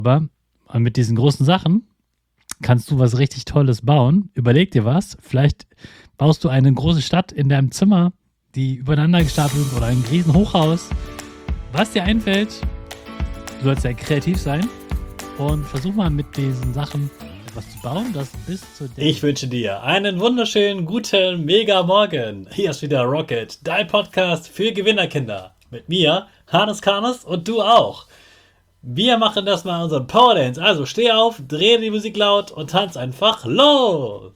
Aber mit diesen großen Sachen kannst du was richtig Tolles bauen. Überleg dir was. Vielleicht baust du eine große Stadt in deinem Zimmer, die übereinander gestapelt sind, oder ein riesen Hochhaus. Was dir einfällt, du sollst ja kreativ sein und versuch mal mit diesen Sachen etwas zu bauen, das bis zu dem... Ich wünsche dir einen wunderschönen, guten, mega Morgen. Hier ist wieder Rocket, dein Podcast für Gewinnerkinder. Mit mir, Hannes Karnes, und du auch. Wir machen das mal unseren Power Dance. Also steh auf, dreh die Musik laut und tanz einfach los.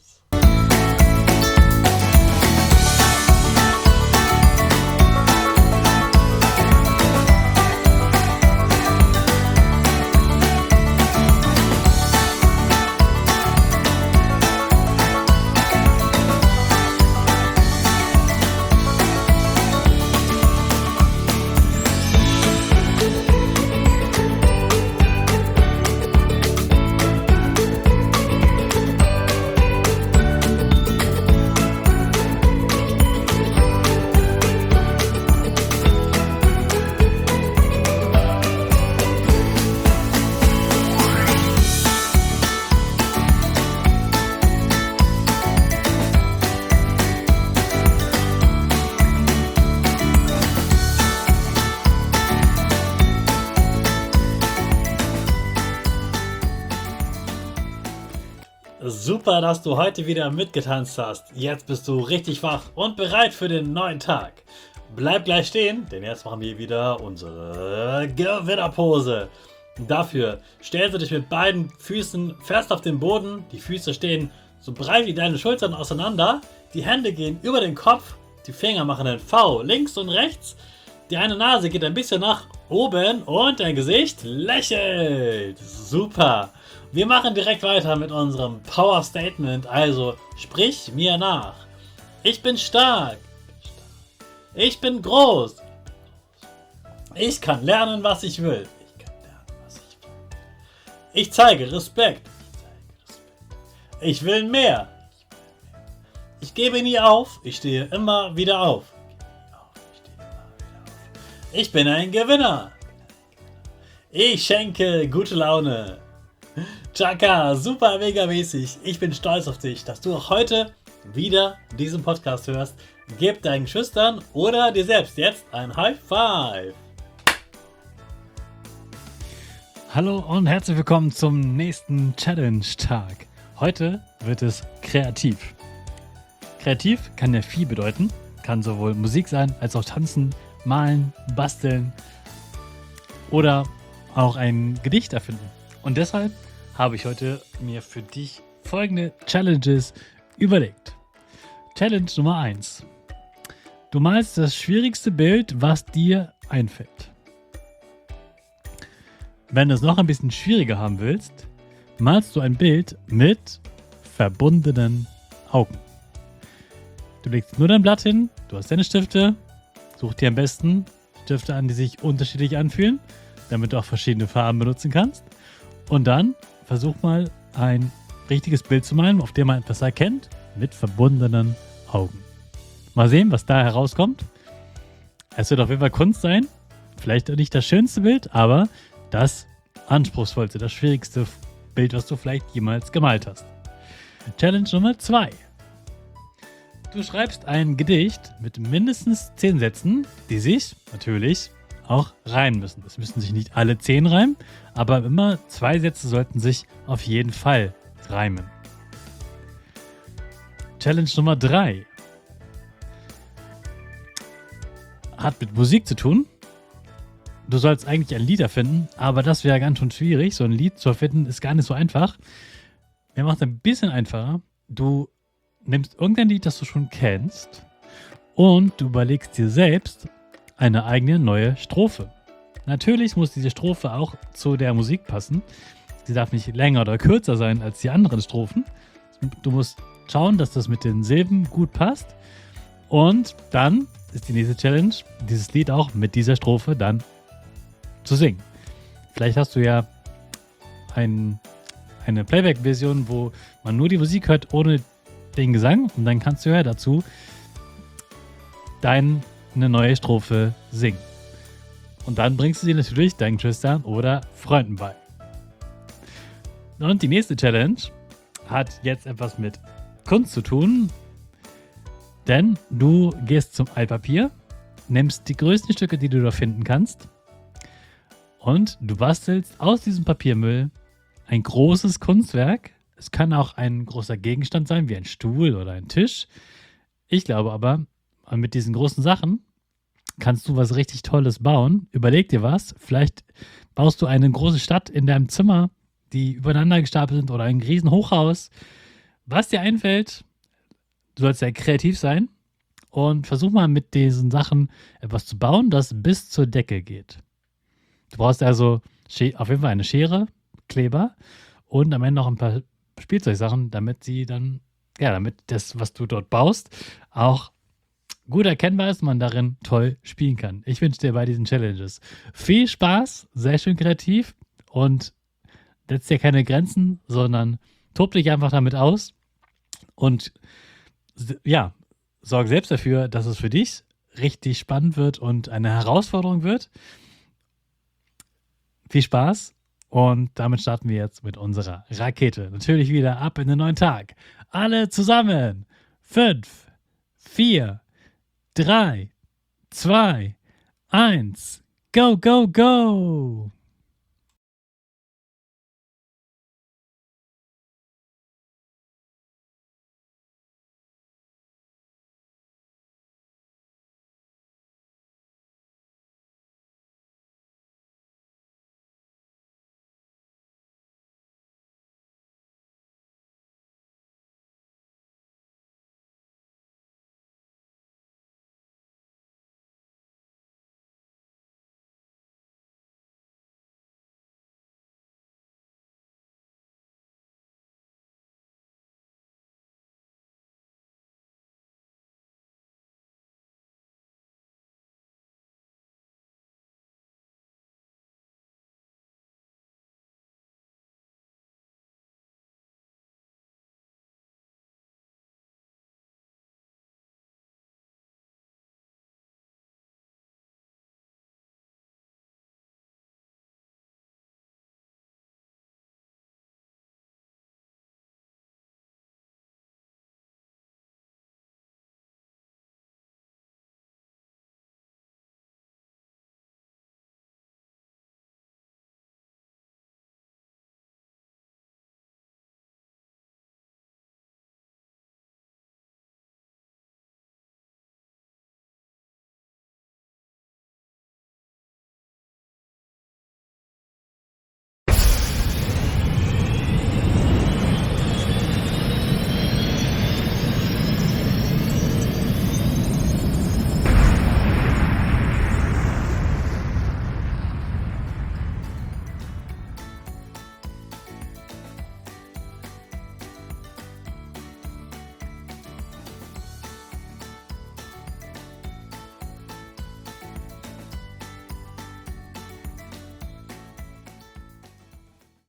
Super, dass du heute wieder mitgetanzt hast. Jetzt bist du richtig wach und bereit für den neuen Tag. Bleib gleich stehen, denn jetzt machen wir wieder unsere Gewinnerpose. Dafür stellst du dich mit beiden Füßen fest auf den Boden. Die Füße stehen so breit wie deine Schultern auseinander. Die Hände gehen über den Kopf. Die Finger machen ein V links und rechts. Die eine Nase geht ein bisschen nach oben und dein Gesicht lächelt. Super. Wir machen direkt weiter mit unserem Power Statement, also sprich mir nach. Ich bin stark. Ich bin groß. Ich kann lernen, was ich will. Ich zeige Respekt. Ich will mehr. Ich gebe nie auf. Ich stehe immer wieder auf. Ich bin ein Gewinner. Ich schenke gute Laune. Chaka, super mega mäßig. Ich bin stolz auf dich, dass du auch heute wieder diesen Podcast hörst. Gib deinen Schüchtern oder dir selbst jetzt ein High Five. Hallo und herzlich willkommen zum nächsten Challenge-Tag. Heute wird es kreativ. Kreativ kann ja viel bedeuten. Kann sowohl Musik sein, als auch Tanzen, Malen, Basteln oder auch ein Gedicht erfinden. Und deshalb habe ich heute mir für dich folgende Challenges überlegt. Challenge Nummer 1. Du malst das schwierigste Bild, was dir einfällt. Wenn du es noch ein bisschen schwieriger haben willst, malst du ein Bild mit verbundenen Augen. Du legst nur dein Blatt hin, du hast deine Stifte, such dir am besten Stifte an, die sich unterschiedlich anfühlen, damit du auch verschiedene Farben benutzen kannst. Und dann versuch mal ein richtiges Bild zu malen, auf dem man etwas erkennt, mit verbundenen Augen. Mal sehen, was da herauskommt. Es wird auf jeden Fall Kunst sein. Vielleicht nicht das schönste Bild, aber das anspruchsvollste, das schwierigste Bild, was du vielleicht jemals gemalt hast. Challenge Nummer 2. Du schreibst ein Gedicht mit mindestens 10 Sätzen, die sich natürlich auch reimen müssen. Es müssen sich nicht alle 10 reimen, aber immer 2 Sätze sollten sich auf jeden Fall reimen. Challenge Nummer 3 hat mit Musik zu tun. Du sollst eigentlich ein Lied erfinden, aber das wäre ganz schön schwierig. So ein Lied zu erfinden ist gar nicht so einfach. Wir machen es ein bisschen einfacher. Du nimmst irgendein Lied, das du schon kennst, und du überlegst dir selbst eine eigene neue Strophe. Natürlich muss diese Strophe auch zu der Musik passen. Sie darf nicht länger oder kürzer sein als die anderen Strophen. Du musst schauen, dass das mit den Silben gut passt. Und dann ist die nächste Challenge, dieses Lied auch mit dieser Strophe dann zu singen. Vielleicht hast du ja eine Playback-Version, wo man nur die Musik hört, ohne den Gesang. Und dann kannst du ja dazu eine neue Strophe singen. Und dann bringst du sie natürlich deinen Geschwistern oder Freunden bei. Und die nächste Challenge hat jetzt etwas mit Kunst zu tun, denn du gehst zum Altpapier, nimmst die größten Stücke, die du da finden kannst, und du bastelst aus diesem Papiermüll ein großes Kunstwerk. Es kann auch ein großer Gegenstand sein, wie ein Stuhl oder ein Tisch. Ich glaube aber, mit diesen großen Sachen kannst du was richtig Tolles bauen. Überleg dir was. Vielleicht baust du eine große Stadt in deinem Zimmer, die übereinander gestapelt sind, oder ein riesen Hochhaus. Was dir einfällt, du sollst ja kreativ sein und versuch mal mit diesen Sachen etwas zu bauen, das bis zur Decke geht. Du brauchst also auf jeden Fall eine Schere, Kleber und am Ende noch ein paar Spielzeugsachen, damit damit das, was du dort baust, auch gut erkennbar ist und man darin toll spielen kann. Ich wünsche dir bei diesen Challenges viel Spaß, sehr schön kreativ und setz dir keine Grenzen, sondern tob dich einfach damit aus und ja, sorg selbst dafür, dass es für dich richtig spannend wird und eine Herausforderung wird. Viel Spaß und damit starten wir jetzt mit unserer Rakete. Natürlich wieder ab in den neuen Tag. Alle zusammen. 5, 4, 3, 2, 1. Go, go, go!